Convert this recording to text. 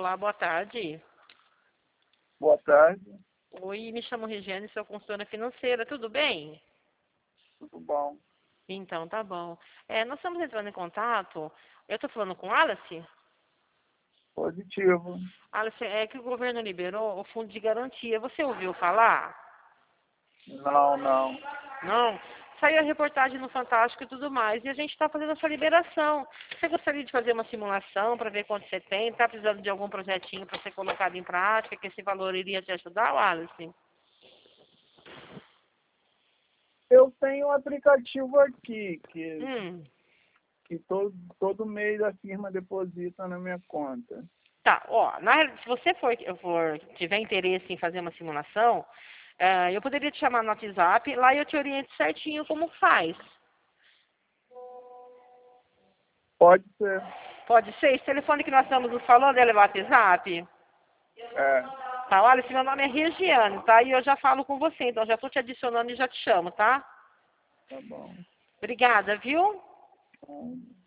Olá, boa tarde. Boa tarde, Oi, me chamo Regiane, sou consultora financeira, tudo bem? tudo bom? Então, tá bom. Nós estamos entrando em contato, eu estou falando com Alice? Positivo. Alice, é que o governo liberou o fundo de garantia, você ouviu falar? Não, não. Não? Saiu a reportagem no Fantástico e tudo mais, e a gente está fazendo essa liberação. Você gostaria de fazer uma simulação para ver quanto você tem? Está precisando de algum projetinho para ser colocado em prática, que esse valor iria te ajudar, Alice? Eu tenho um aplicativo aqui que, Hum. que todo mês a firma deposita na minha conta. Tá, ó, se você tiver interesse em fazer uma simulação, eu poderia te chamar no WhatsApp, lá eu te oriento certinho como faz. Pode ser. Pode ser? Esse telefone que nós estamos nos falando, ele é o WhatsApp? É, Tá, olha, esse meu nome é Regiane, tá? E eu já falo com você, então já estou te adicionando e já te chamo, tá? tá bom. Obrigada, viu? Então,